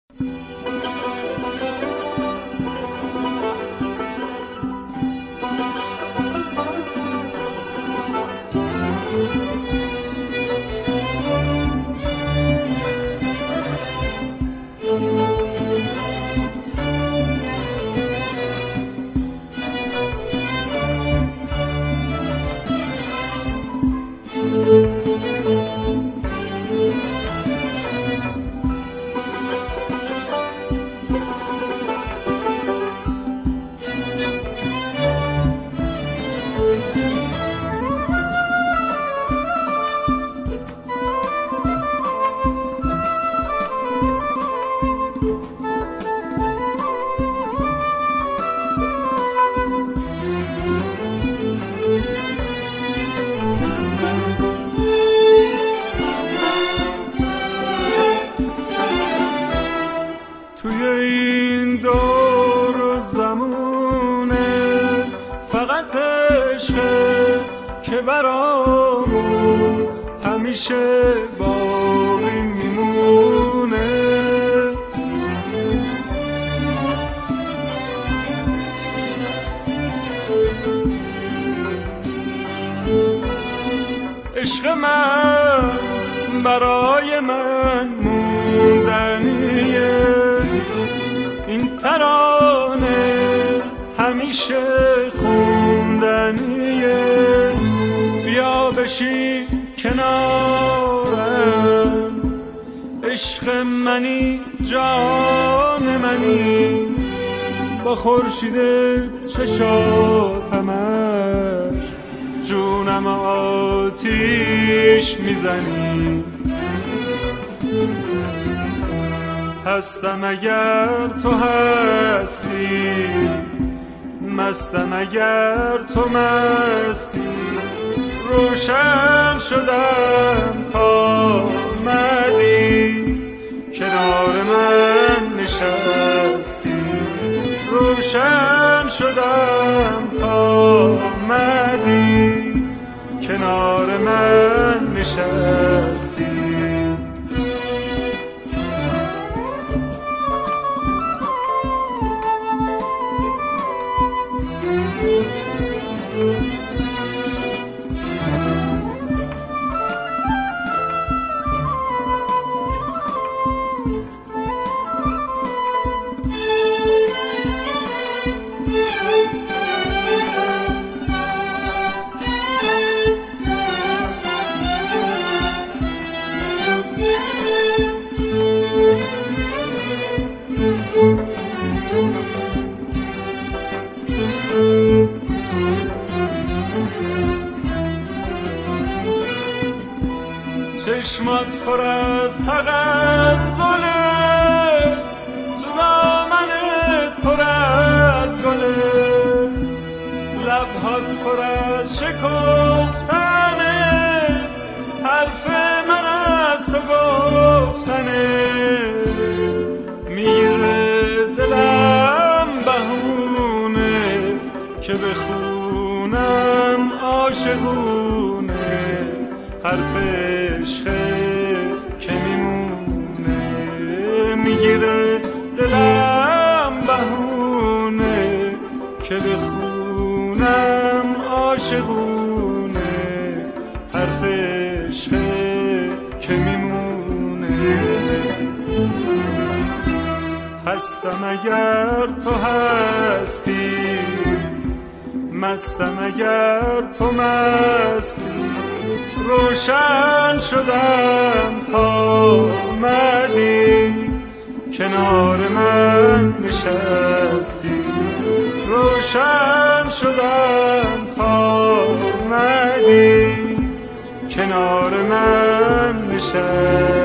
توی این دور و زمونه فقط عشقه که برامون همیشه باقی میمونه. عشق من برای من موندنیه، این ترانه همیشه خوندنیه. بیا بشی کنارم، عشق منی جان منی، با خورشید چشاتمش جونم آتیش میزنی. هستم اگر تو هستی، مستم اگر تو مستی، روشن شدم تا آمدی کنار من نشستی. روشن شدم تا آمدی کنار من نشستی. چشمات پر از تغزله، تو دامنت پر از گله، لبهات پر از شکفتنه، حرف من از تو گفتنه. میگیره دلم بهونه که بخونم عاشقونه، حرف عشقه که میمونه. میگیره دلم بهونه که بخونم عاشقونه، حرف عشقه که میمونه. هستم اگر تو هستی، مستم اگر تو مستی، روشن شدم تا آمدی کنار من نشستی. روشن شدم تا آمدی کنار من نشستی.